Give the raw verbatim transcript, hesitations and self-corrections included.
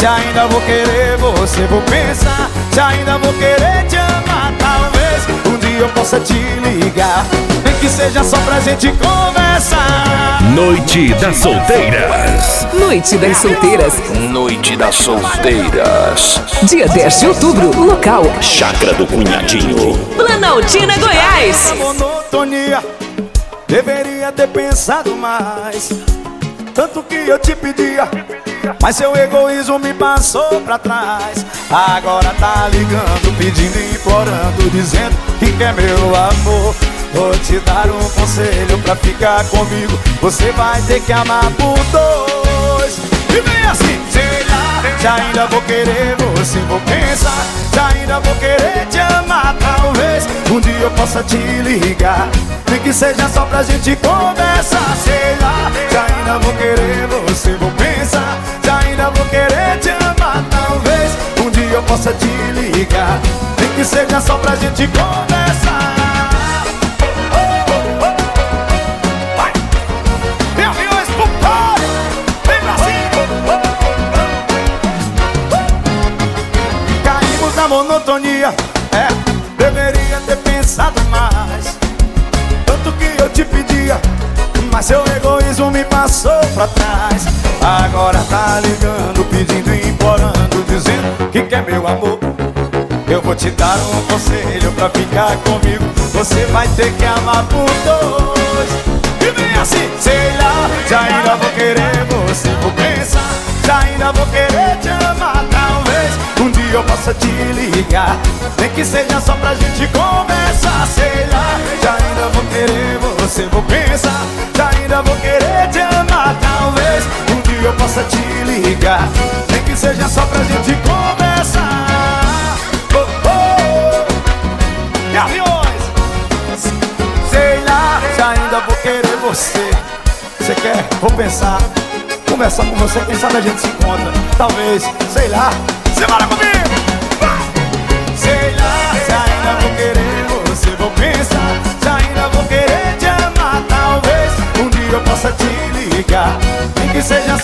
Se ainda vou querer você, vou pensar. Se ainda vou querer te amar, talvez um dia eu possa te ligar, nem que seja só pra gente conversar. Noite das Solteiras. Noite das Solteiras. Noite das Solteiras. Dia dez de outubro, local Chácara do Cunhadinho, Planaltina, Goiás. Monotonia, deveria ter pensado mais, tanto que eu te pedia, mas seu egoísmo me passou pra trás. Agora tá ligando, pedindo e implorando, dizendo que quer meu amor. Vou te dar um conselho pra ficar comigo, você vai ter que amar por dois. E vem assim, sei lá, se ainda vou querer você, vou pensar. Se ainda vou querer te amar, talvez um dia eu possa te ligar, nem que seja só pra gente conversar. Sei lá, se ainda vou querer você, vou pensar. Se ainda vou querer te amar, talvez um dia eu possa te ligar, nem que seja só pra gente conversar. Monotonia, é, deveria ter pensado mais, tanto que eu te pedia, mas seu egoísmo me passou pra trás. Agora tá ligando, pedindo e implorando, dizendo que quer meu amor. Eu vou te dar um conselho pra ficar comigo, você vai ter que amar por dois. E vem assim, sei lá, se ainda vou querer você, vou pensar. Se ainda vou querer te amar, talvez um dia eu possa te ligar, nem que seja só pra gente conversar. Sei lá, se ainda vou querer você, vou pensar. Se ainda vou querer te amar, talvez um dia eu possa te ligar, nem que seja só pra gente conversar. Oh, oh. E aviões, sei lá, se ainda vou querer você. Você quer? Vou pensar. Conversar com você, quem sabe a gente se encontra. Talvez, sei lá. Você bora comigo! Vai! Sei lá, se ainda vou querer você, vou pensar. Se ainda vou querer te amar, talvez um dia eu possa te ligar, nem que seja